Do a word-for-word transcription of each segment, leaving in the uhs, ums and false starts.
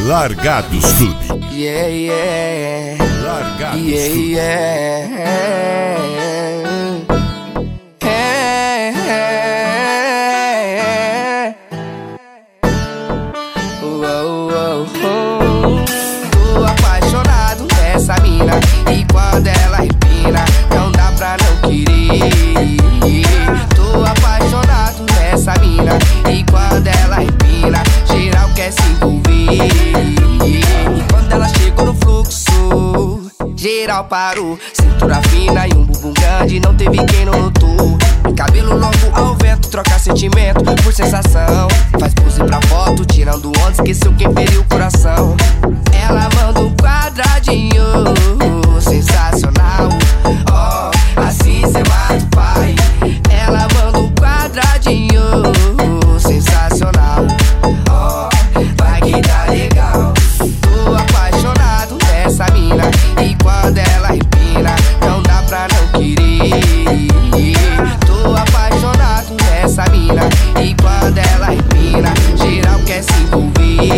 Largados Clube. Yeah, yeah. Largados Yeah, Clube. yeah. Uou, uou, uou. Tô apaixonado nessa mina, e quando ela empina, não dá pra não querer. Tô apaixonado nessa mina, e quando ela empina, geral quer se envolver. E quando ela chegou no fluxo, geral parou. Cintura fina e um bumbum grande, não teve quem não notou. Cabelo longo ao vento, troca sentimento por sensação. Faz pose pra foto, tirando onda, esqueceu quem feriu o coração. Ela manda um quadradinho, sensacional. Ó, oh, assim cê mata o pai. Ela manda um quadradinho, sensacional. Ó, oh, vai que tá legal. Tô apaixonado nessa mina, e quando ela empina, não dá pra não querer. Tô apaixonado nessa mina, e quando ela empina, geral quer se envolver.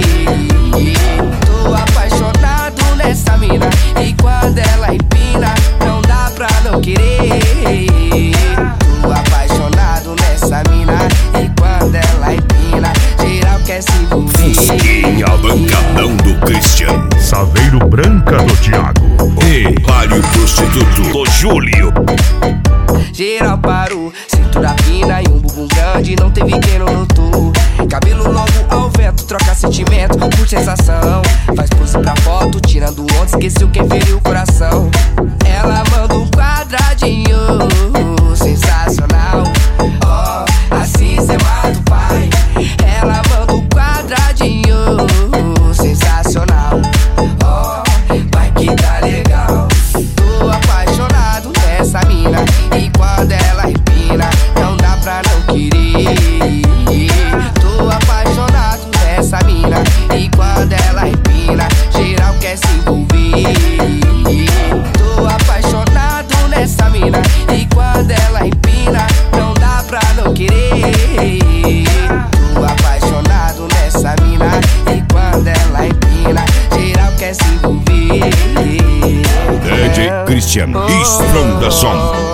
Tô apaixonado nessa mina, e quando ela empina, não dá pra não querer. Tô apaixonado nessa mina, e quando ela empina, geral quer se envolver. Fusquinha Bancadão do Christian, Saveiro Branca do Thiago e Palio Prostituto do Júlio. Geral parou, cintura fina e um bumbum grande, não teve quem não notou. Cabelo longo ao vento, troca sentimento por sensação. Faz pose pra foto, tirando onda, esqueceu quem feriu o coração. Ela manda um quadradinho, sensacional. Ó, oh, assim cê mata o pai. Ela manda um quadradinho, sensacional. Ó, oh, vai que tá legal. Tô apaixonado nessa mina, e quando ela empina, não dá pra não querer. Tô apaixonado nessa mina, e quando ela empina, geral quer se envolver. Tô apaixonado nessa mina, e quando ela empina, não dá pra não querer. Tô apaixonado nessa mina, e quando ela empina, geral quer se envolver. D J Christian, Strong da Som.